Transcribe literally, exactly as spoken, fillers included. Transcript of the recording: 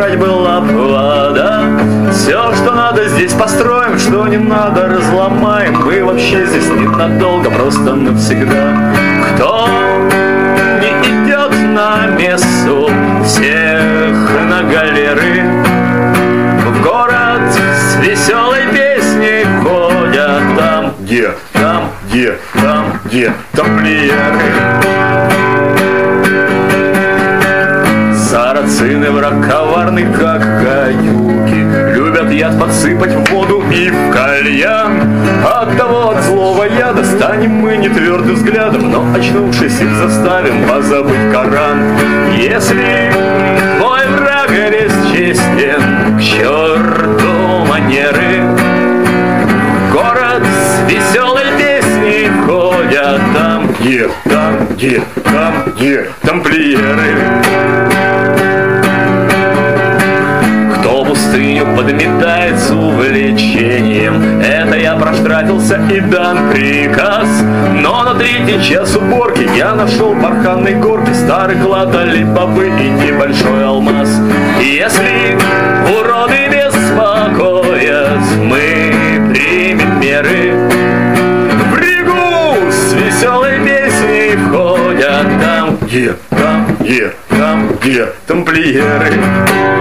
жрать была б вода. Все, что надо, здесь построим, что не надо, разломаем. Мы вообще здесь ненадолго, просто навсегда. Кто не идет на мессу, всех на галеры. В город с веселой песней ходят там, где, там, где, там, где тамплиеры. Сарацины, враг коварный, как гадюки, любят яд подсыпать в воду и в кальян. Оттого от злого яда станем мы не твердым взглядом, но, очнувшись, их заставим позабыть Коран. Если твой враг бесчестен, к черту манеры. Город с веселой песней ходят там, где, там, где, там, где тамплиеры. Кто пустыню подметает с увлечением, это я проштрафился и дан приказ. Но на третий час уборки я нашел барханной горки, старый клад Али-Бабы и небольшой алмаз. Если уроды беспокоят, мы примем меры. В Ригу с веселой песней входят там, где, там, где, там, где тамплиеры.